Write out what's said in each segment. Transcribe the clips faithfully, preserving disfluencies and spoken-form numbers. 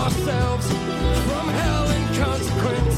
ourselves from hell and consequence.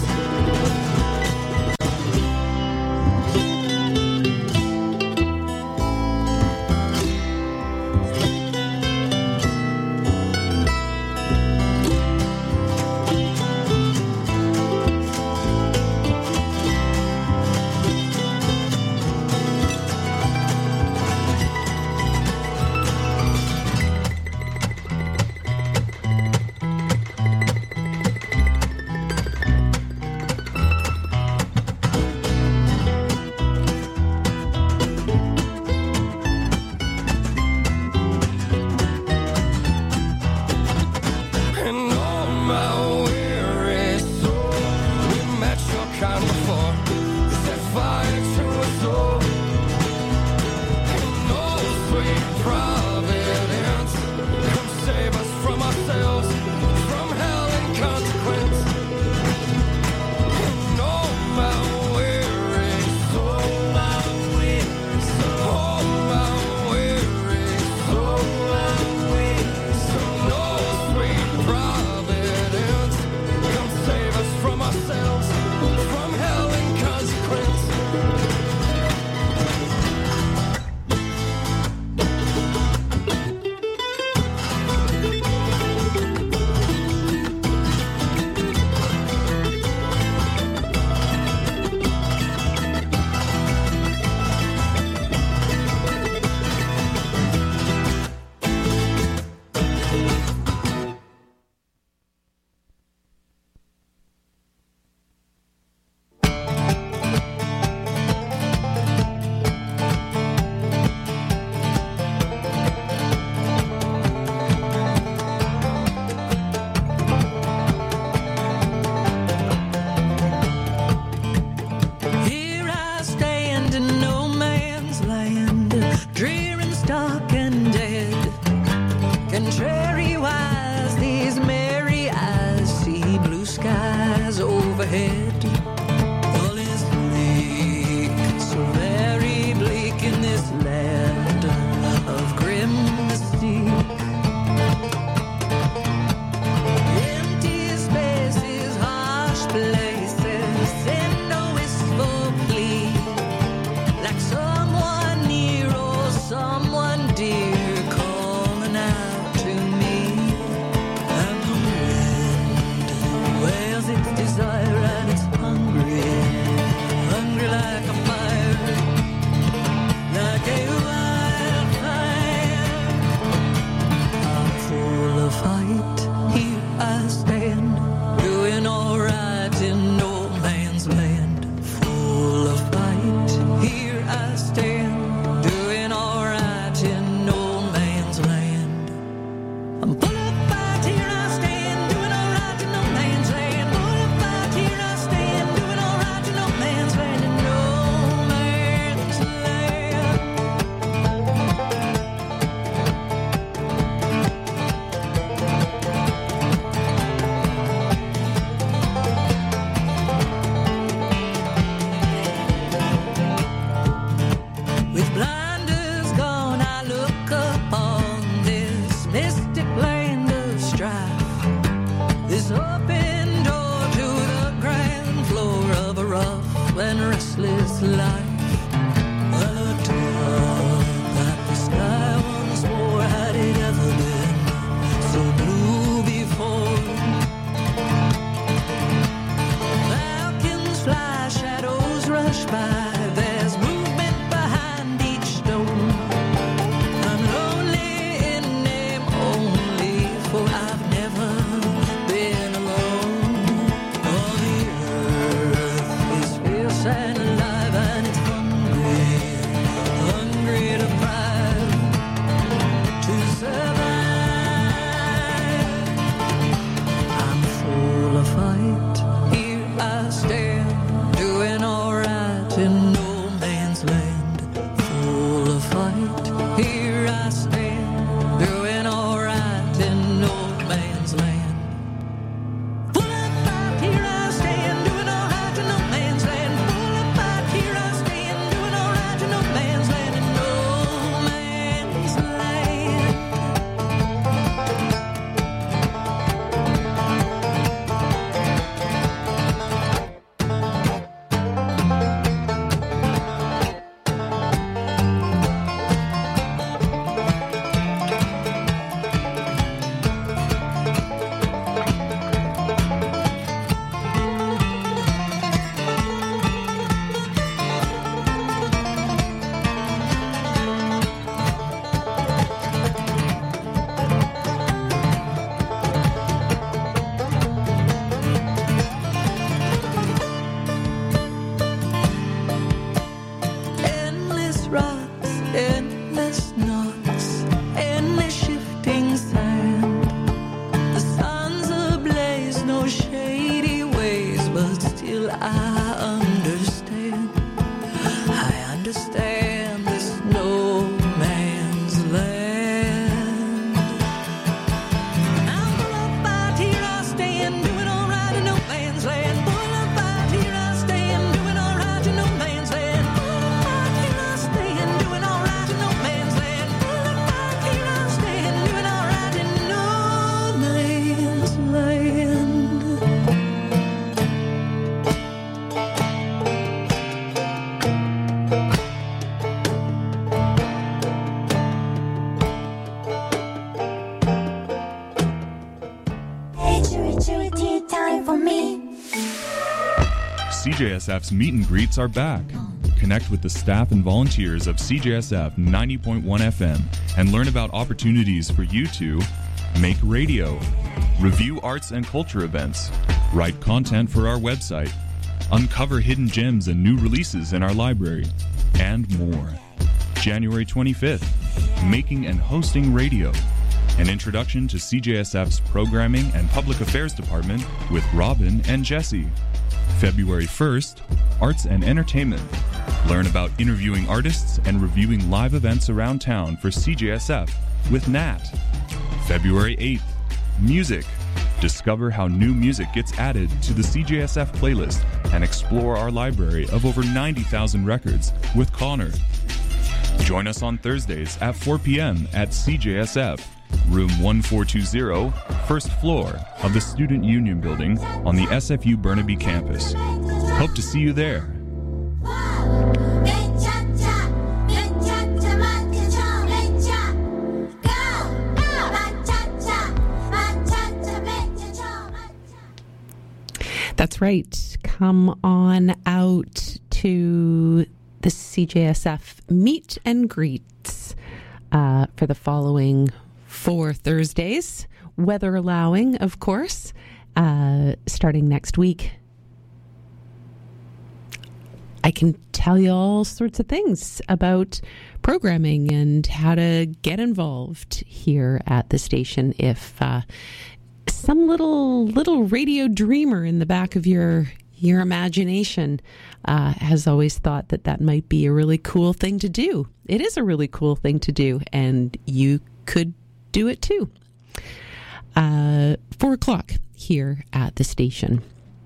And alive and it's C J S F's meet and greets are back. Connect with the staff and volunteers of C J S F ninety point one F M and learn about opportunities for you to make radio, review arts and culture events, write content for our website, uncover hidden gems and new releases in our library, and more. January twenty-fifth, Making and Hosting Radio, an introduction to C J S F's Programming and Public Affairs Department with Robin and Jesse. February first, Arts and Entertainment. Learn about interviewing artists and reviewing live events around town for C J S F with Nat. February eighth, Music. Discover how new music gets added to the C J S F playlist and explore our library of over ninety thousand records with Connor. Join us on Thursdays at four p.m. at C J S F, room one four two zero, first floor of the Student Union Building on the S F U Burnaby campus. Hope to see you there. That's right. Come on out to the C J S F meet and greets uh, for the following four Thursdays, weather allowing, of course, uh, starting next week. I can tell you all sorts of things about programming and how to get involved here at the station if uh, some little little radio dreamer in the back of your your imagination uh, has always thought that that might be a really cool thing to do. It is a really cool thing to do, and you could do it too. Uh, four o'clock here at the station.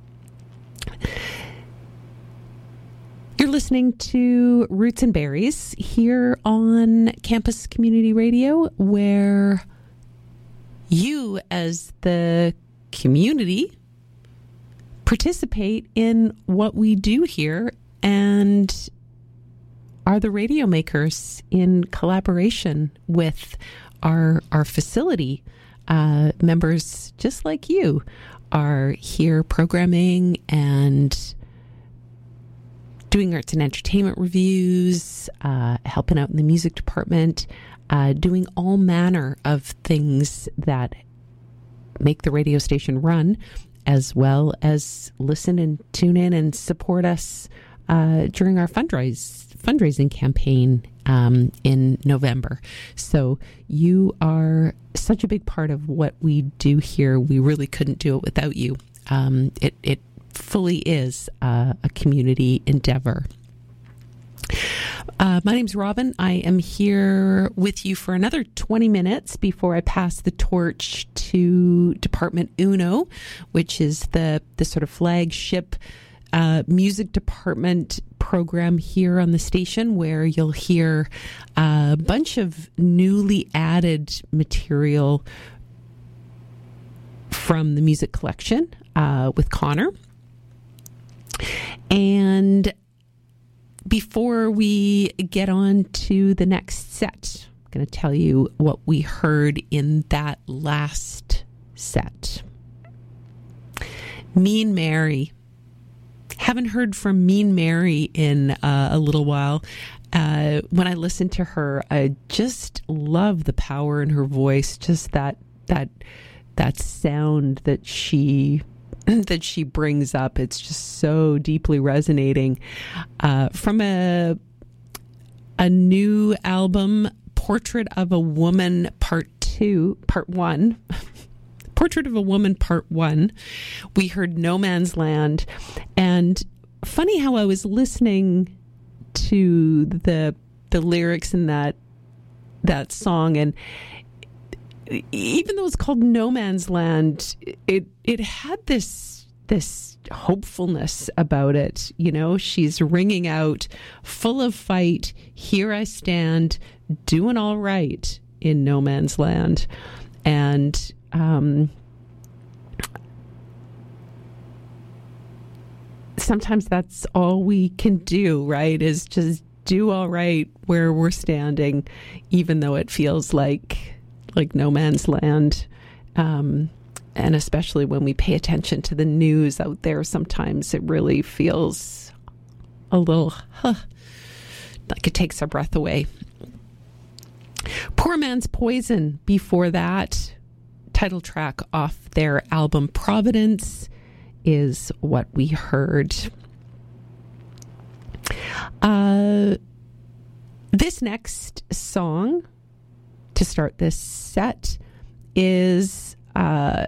You're listening to Roots and Berries here on Campus Community Radio, where you as the community participate in what we do here and are the radio makers in collaboration with our our facility. Uh, members just like you are here programming and doing arts and entertainment reviews, uh, helping out in the music department, uh, doing all manner of things that make the radio station run, as well as listen and tune in and support us uh, during our fundraise, fundraising campaign um, in November. So you are such a big part of what we do here. We really couldn't do it without you. Um, it, it fully is uh, a community endeavor. Uh, my name's Robin. I am here with you for another twenty minutes before I pass the torch to Department Uno, which is the, the sort of flagship uh, music department program here on the station, where you'll hear a bunch of newly added material from the music collection uh, with Connor. And before we get on to the next set, I'm going to tell you what we heard in that last set. Mean Mary. Haven't heard from Mean Mary in uh, a little while. Uh, when I listen to her, I just love the power in her voice, just that that that sound that she that she brings up. It's just so deeply resonating. Uh, from a a new album, Portrait of a Woman Part Two, Part One. Portrait of a Woman Part One. We heard No Man's Land. And funny how I was listening to the the lyrics in that that song, and even though it's called No Man's Land, it it had this this hopefulness about it. You know, she's ringing out, full of fight, here I stand, doing all right in no man's land. And um, sometimes that's all we can do, right, is just do all right where we're standing, even though it feels like like no man's land. Um, and especially when we pay attention to the news out there, sometimes it really feels a little huh, like it takes our breath away. Poor Man's Poison before that, title track off their album Providence, is what we heard. Uh, this next song to start this set is uh,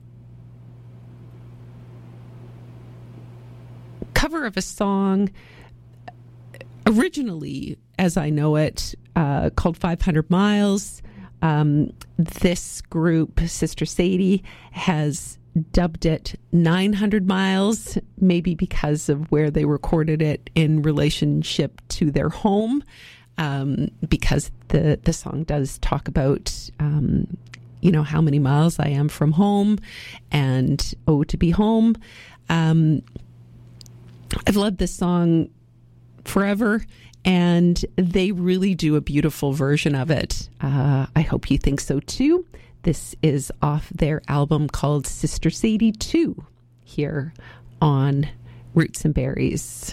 cover of a song originally, as I know it, uh, called five hundred miles. Um, this group, Sister Sadie, has dubbed it nine hundred miles, maybe because of where they recorded it in relationship to their home, um, because the, the song does talk about, um, you know, how many miles I am from home and oh, to be home. Um, I've loved this song forever, and they really do a beautiful version of it. Uh, I hope you think so too. This is off their album called Sister Sadie two, here on Roots and Berries.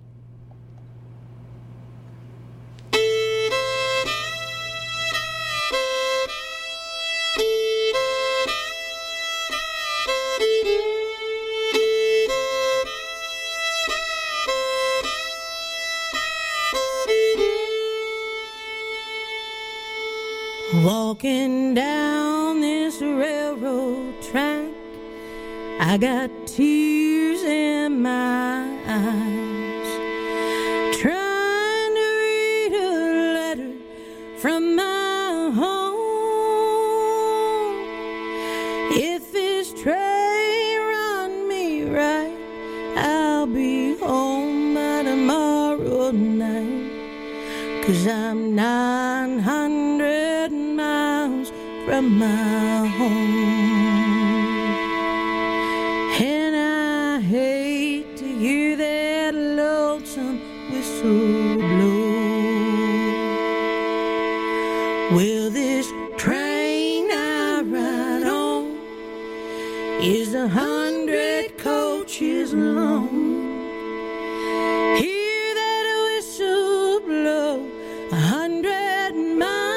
Walking down this railroad track, I got tears in my eyes, trying to read a letter from my home. If this train run me right, I'll be home by tomorrow night, 'cause I'm nine hundred miles from my home. And I hate to hear that lonesome whistle blow. Well, this train I ride on is a hundred coaches long. Hear that whistle blow a hundred miles.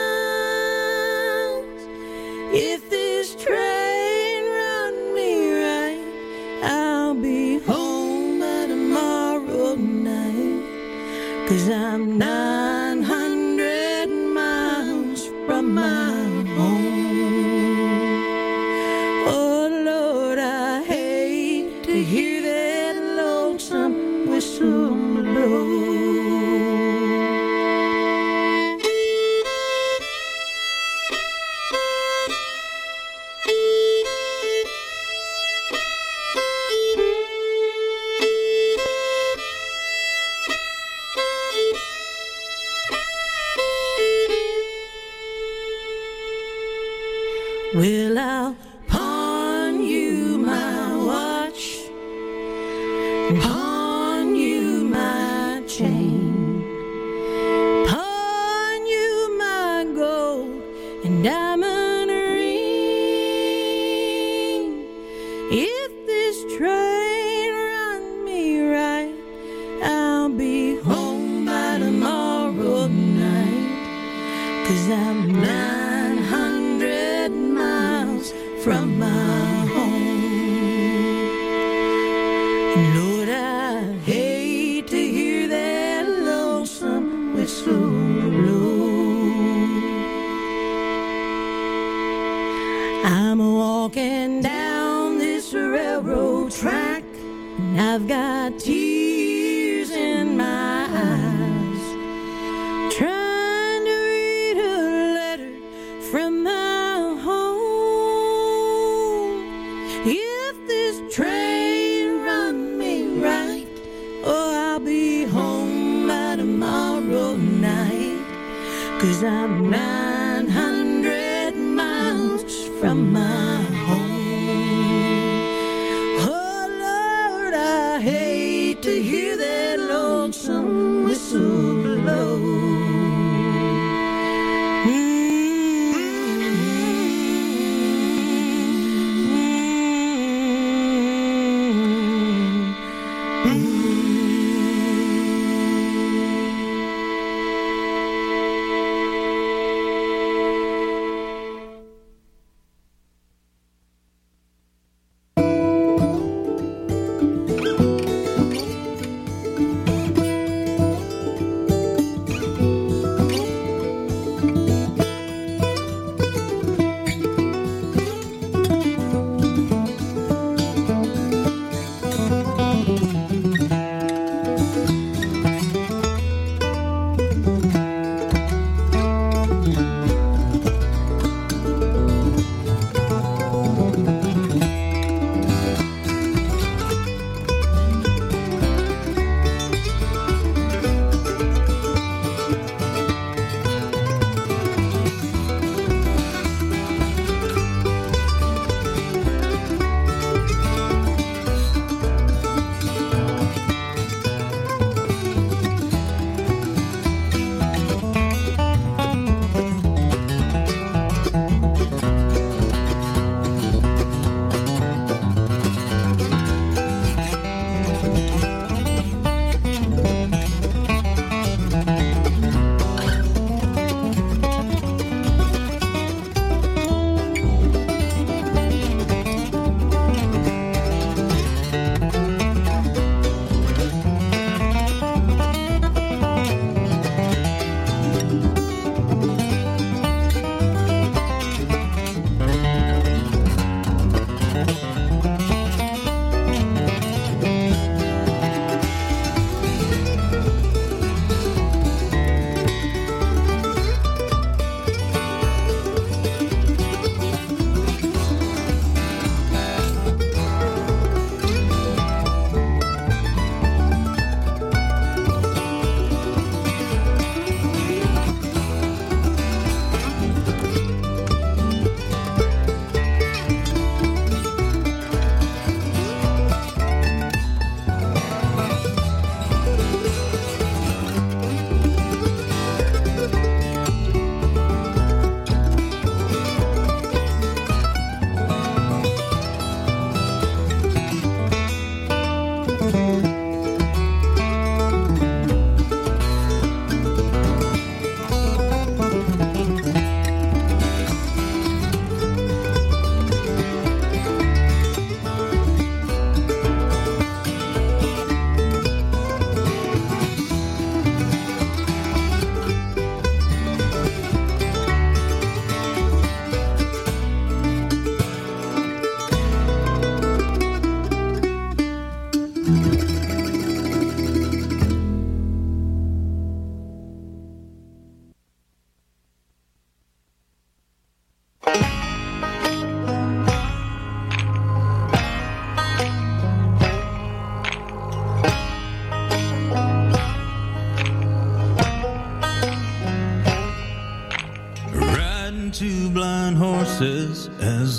If this train run me right, I'll be home by tomorrow night, 'cause I'm nine hundred miles from my home. Oh Lord, I hate to hear that lonesome whistle blow. Well, I'll pawn you my watch, pawn you my chain, pawn you my gold and diamond ring. If this train run me right, I'll be home by tomorrow night, 'cause I'm nine hundred miles from my home. Lord, I hate to hear that lonesome whistle blow. I'm walking down this railroad track, and I've got tears in my eyes, trying to read a letter from my home. If this train run me right, oh, I'll be home by tomorrow night, 'cause I'm nine hundred miles from my home. Oh Lord, I hate to hear that lonesome whistle blow. Mm-hmm.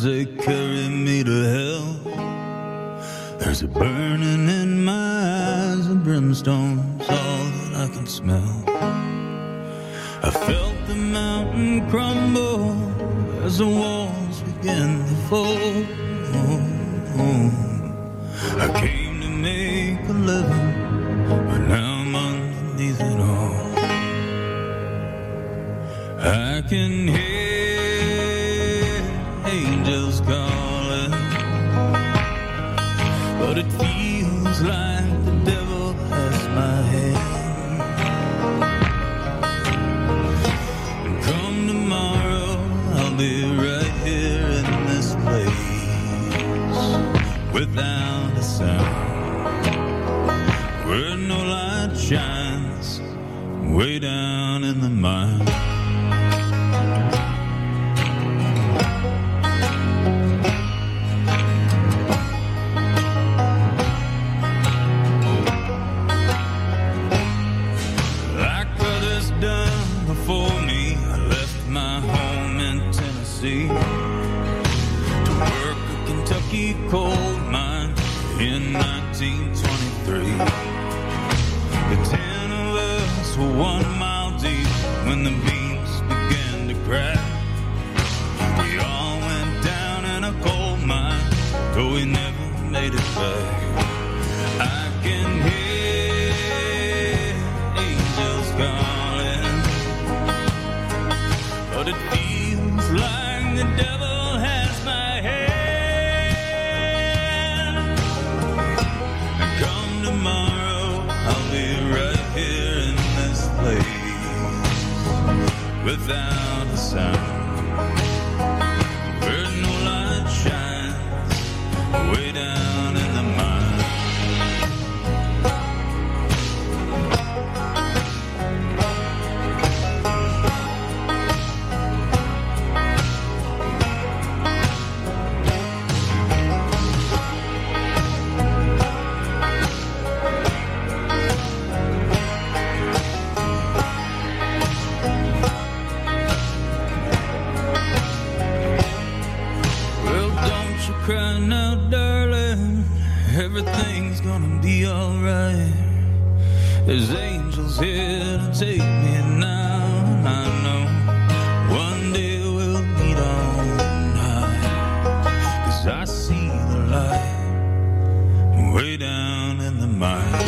they carry me to hell. There's a burning in my eyes, and brimstone's all that I can smell. I felt the mountain crumble as the walls began to fall. I came to make a living, but now I'm underneath it all. I can hear angels calling, but it feels like the devil has my hand. And come tomorrow, I'll be right here in this place, without a sound, where no light shines, way down in the mine. For me, I left my home in Tennessee to work a Kentucky coal mine in nineteen twenty-three. The ten of us were one mile deep when the beams began to crack. We all went down in a coal mine, though we never made it back. I can hear angels calling, but it feels like the devil has my hand. And come tomorrow, I'll be right here in this place, without a sound, where no light shines, way down in the mine. Cry now, darling, everything's gonna be alright. There's angels here to take me now, and I know one day we'll meet on high, 'cause I see the light way down in the mine.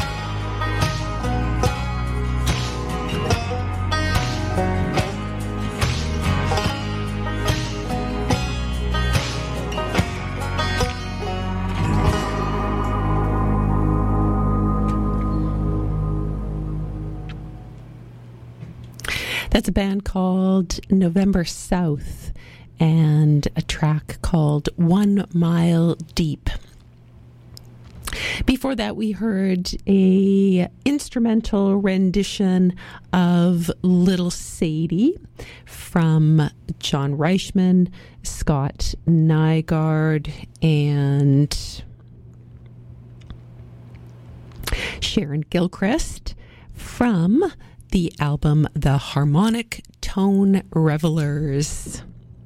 That's a band called November South and a track called One Mile Deep. Before that, we heard a instrumental rendition of Little Sadie from John Reichman, Scott Nygaard, and Sharon Gilchrist from the album The Harmonic Tone Revelers.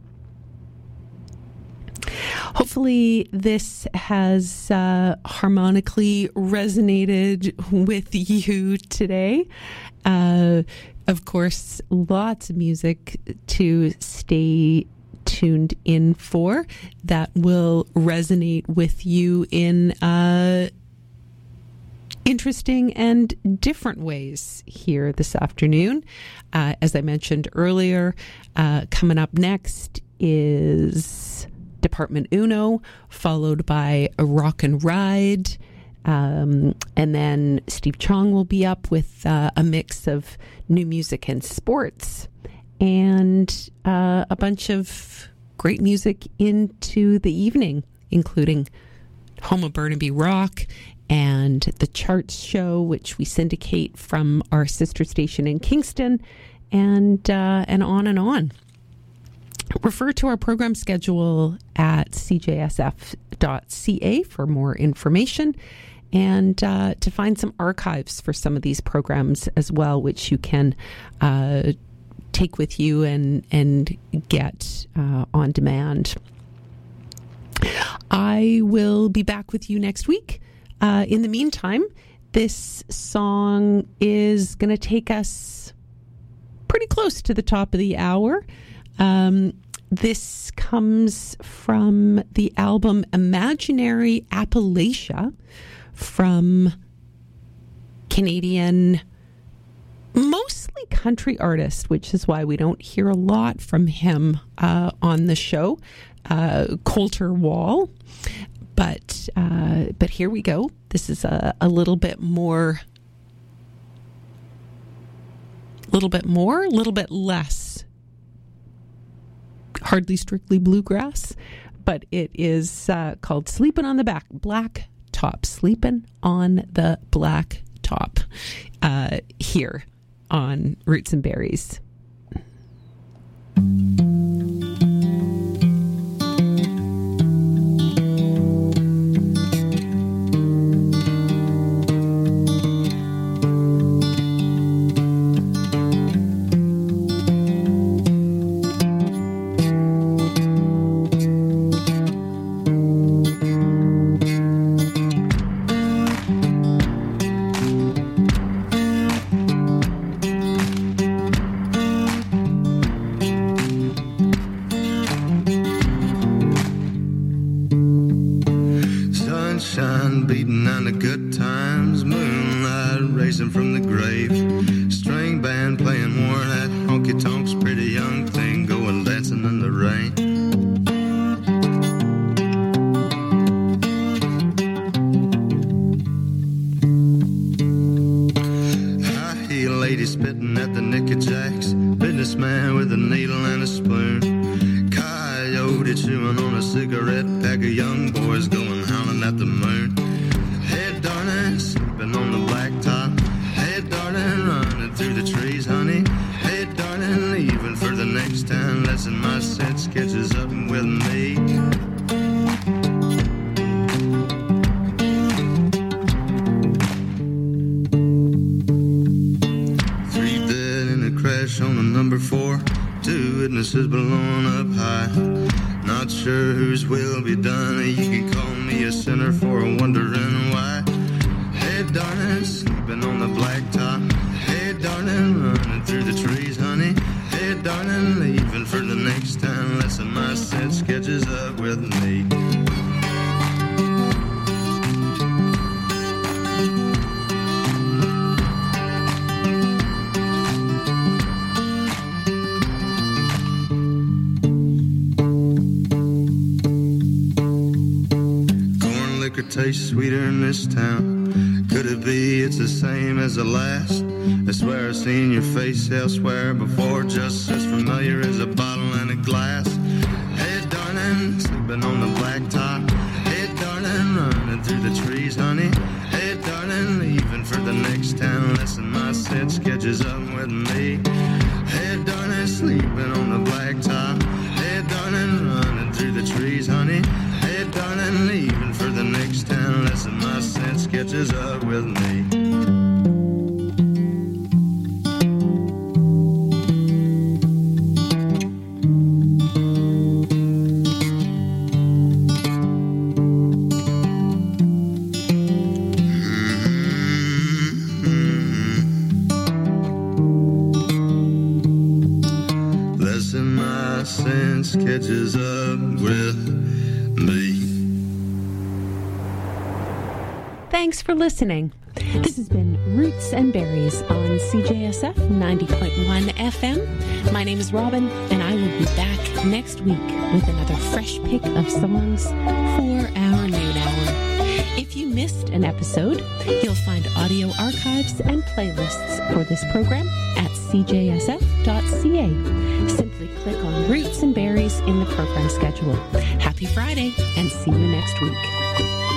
Hopefully this has uh, harmonically resonated with you today. Uh, of course, lots of music to stay tuned in for that will resonate with you in uh interesting and different ways here this afternoon. Uh, as I mentioned earlier, uh, coming up next is Department Uno, followed by a Rock and Ride. Um, and then Steve Chong will be up with uh, a mix of new music and sports, and uh, a bunch of great music into the evening, including Home of Burnaby Rock and the Charts Show, which we syndicate from our sister station in Kingston, and uh, and on and on. Refer to our program schedule at c j s f dot c a for more information, and uh, to find some archives for some of these programs as well, which you can uh, take with you and, and get uh, on demand. I will be back with you next week. Uh, in the meantime, this song is going to take us pretty close to the top of the hour. Um, this comes from the album Imaginary Appalachia from Canadian, mostly country artist, which is why we don't hear a lot from him uh, on the show, uh, Colter Wall. But uh, but here we go. This is a, a little bit more, a little bit more, a little bit less. Hardly strictly bluegrass, but it is uh, called "Sleeping on the Back Black Top." Sleeping on the Black Top. Uh, here on Roots and Berries. Tastes sweeter in this town. Could it be it's the same as the last? I swear I've seen your face elsewhere before, just as familiar as a bottle and a glass. Hey darling, sleeping on the blacktop. Hey darling, running through the trees, honey. Hey darling, leaving for the next town. Listen, my set sketches up with me. Hey darling, sleeping on the blacktop. Hey darling, running through the trees, honey. Hey darling, leaving for the next town. Listen, my set sketches up with me. Catches up with me. Thanks for listening. This has been Roots and Berries on C J S F ninety point one F M. My name is Robin, and I will be back next week with another fresh pick of songs for our noon hour. If you missed an episode, you'll find audio archives and playlists for this program at c j s f dot c a. Simply click on Roots and Berries in the program schedule. Happy Friday, and see you next week.